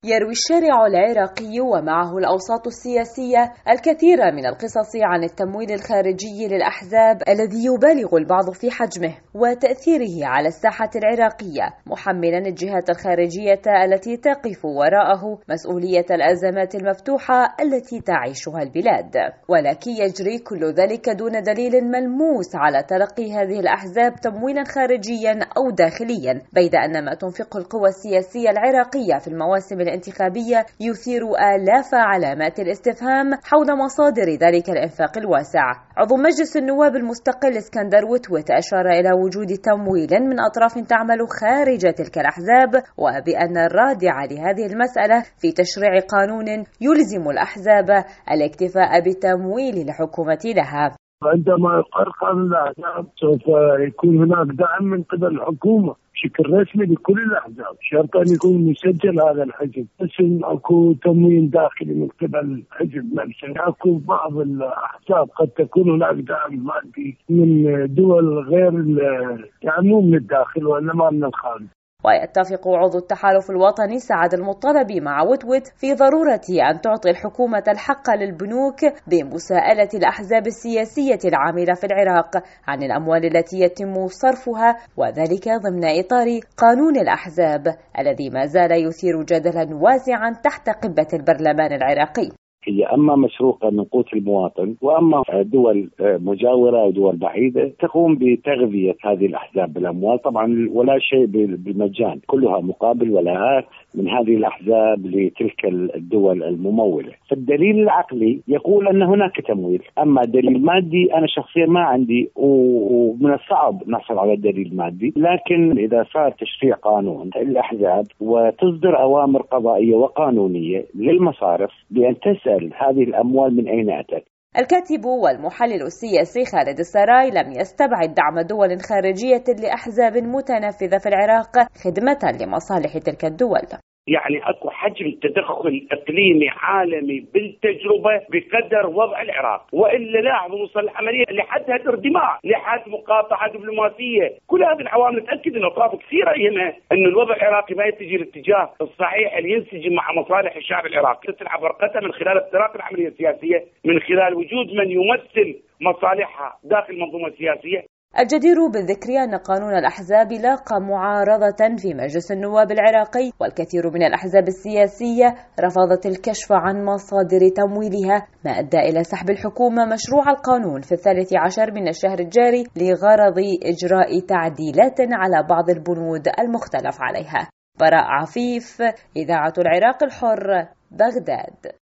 يروي الشارع العراقي ومعه الأوساط السياسية الكثير من القصص عن التمويل الخارجي للأحزاب الذي يبالغ البعض في حجمه وتأثيره على الساحة العراقية، محملا الجهات الخارجية التي تقف وراءه مسؤولية الأزمات المفتوحة التي تعيشها البلاد. ولكن يجري كل ذلك دون دليل ملموس على تلقي هذه الأحزاب تمويلا خارجيا أو داخليا، بيد أن ما تنفق القوى السياسية العراقية في المواسم الانتخابية يثير آلاف علامات الاستفهام حول مصادر ذلك الإنفاق الواسع. عضو مجلس النواب المستقل اسكندر وتوت أشار إلى وجود تمويل من أطراف تعمل خارج تلك الأحزاب، وبأن الرادع لهذه المسألة في تشريع قانون يلزم الأحزاب الاكتفاء بالتمويل الحكومة لها. عندما يقر قانون الأحزاب سوف يكون هناك دعم من قبل الحكومة بشكل رسمي لكل الأحزاب، شرط أن يكون مسجل هذا الحزب، بس أكو تمويل داخلي من قبل الحزب نفسه. أكو بعض الأحزاب قد تكون هناك دعم مادي من دول غير يعني مو من الداخل وإنما من الخارج. ويتفق عضو التحالف الوطني سعد المطلبي مع وتوت في ضرورة أن تعطي الحكومة الحق للبنوك بمساءلة الأحزاب السياسية العاملة في العراق عن الأموال التي يتم صرفها، وذلك ضمن إطار قانون الأحزاب الذي ما زال يثير جدلا واسعا تحت قبة البرلمان العراقي. هي أما مسروقة من قوت المواطن، وأما دول مجاورة ودول بعيدة تقوم بتغذية هذه الأحزاب بالأموال، طبعا ولا شيء بالمجان، كلها مقابل ولاءات من هذه الأحزاب لتلك الدول الممولة. فالدليل العقلي يقول أن هناك تمويل، أما دليل مادي أنا شخصيا ما عندي، ومن الصعب نحصل على دليل مادي. لكن إذا صار تشريع قانون الأحزاب وتصدر أوامر قضائية وقانونية للمصارف بأن تسأل هذه الأموال من أين أتت. الكاتب والمحلل السياسي خالد السراي لم يستبعد دعم دول خارجية لأحزاب متنفذة في العراق خدمة لمصالح تلك الدول. يعني اكو حجم تدخل اقليمي عالمي بالتجربه بقدر وضع العراق، والا لا نوصل العمليه لحد هدر دماء، لحد مقاطعه دبلوماسيه. كل هذه العوامل تاكد ان اطراف كثيره يهمها ان الوضع العراقي ما يتجه الاتجاه الصحيح اللي ينسجم مع مصالح الشعب العراقي. تلعب ورقتها من خلال اختراق العمليه السياسيه، من خلال وجود من يمثل مصالحها داخل المنظومه السياسيه. الجدير بالذكر أن قانون الأحزاب لاقى معارضة في مجلس النواب العراقي، والكثير من الأحزاب السياسية رفضت الكشف عن مصادر تمويلها، ما أدى إلى سحب الحكومة مشروع القانون في 13 من الشهر الجاري لغرض إجراء تعديلات على بعض البنود المختلف عليها. براء عفيف، إذاعة العراق الحر، بغداد.